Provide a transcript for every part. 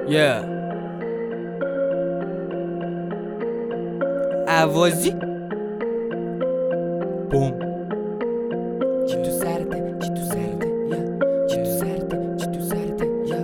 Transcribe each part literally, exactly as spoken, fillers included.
yeah. عوازی بوم چی تو سرده چی تو سرده یا چی تو سرده چی تو سرده یا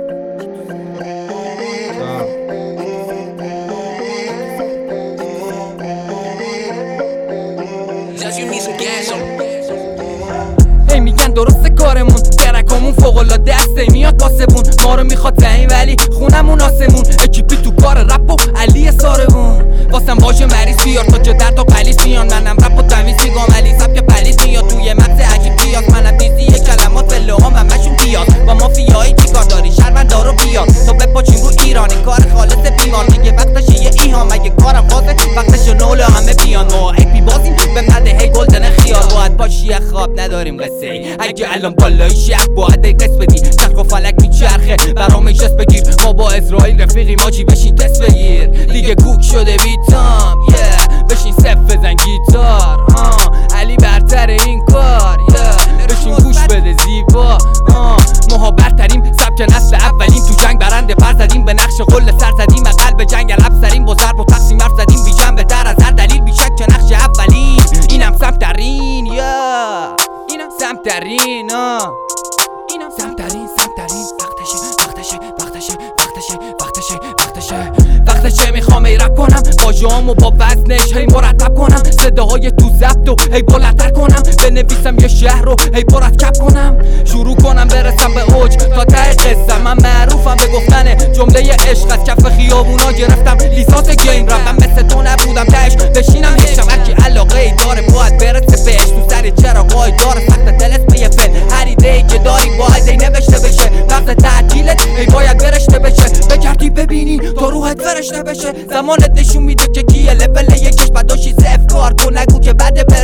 هی میگن درسته کارمون درکامون فوق‌العاده است میاد پاسمون ما رو میخواد زمین ولی خونمون آسمون اکیپی تو کار رپ و علی سارمون واسم واژه مریض بیار تا جه در تا پلیس میان منم رپ و تمیز میگم علی سبک پلیس میاد توی مغز عجیب بیاد منم دیزی کلمات فله هم همشون بیاد با مافیایی چیکار داری شهروندارو بیاد تا بپاچیم رو ایرانی کار خالص بیمار میگه وقتشه یه ایهام اگه کارم خاصه وقتشه نول همه بیان ما ای پی بازیم به مده هی گلدن خیال باید باشی خواب نداریم قصه ای اگه الان بالای شهر باید ای قص بدی چرخ و فلک میچرخه برام ایشست بگیر ما با اسرائیل رفیقی ماجی بشین دست بگیر دیگه کوک شده بیتام yeah. بشین صف بزن گیتار uh. علی برتر این کار yeah. بشین گوش بده زیبا uh. ماها برتریم سبک نسل اولیم تو جنگ برنده پر زدیم به نقش قل سر زدیم قلب جنگ لب سریم با ضرب و تقسیم حرف زدیم بی جنبه در از هر دلیل بی شک که نقش اولیم اینم سمترین yeah. اینم سمترین uh. اینم سمترین سمترین وقتشه وقتشه وقتشه وقتشه وقتشه وقتشه وقتشه میخوام ای رپ کنم واژه‌امو با وزنش هی مرتب کنم صداهای تو ضبط و هی بلندتر کنم بنویسم یه شهر رو هی مرکب کنم شروع کنم برسم به اوج تا ته قصه من معروفم به گفتن جمله عشق از کف خیابونا گرفتم لیسانس گیم رفتم مثل تو نبودم تهش بشینم یه شمکی علاقه ای داره باید برسه بهش تو سر چراغای داره سخت دلت به یه فل هر ایده‌ای که داری باید ای نوشته بشه وقت تعجیلت ای باید برشته بشه بگردی ببینی تا روحت فرشته بشه زمانت نشون میده که کیه لول یکش بداشی صفر کار کن نگو که بده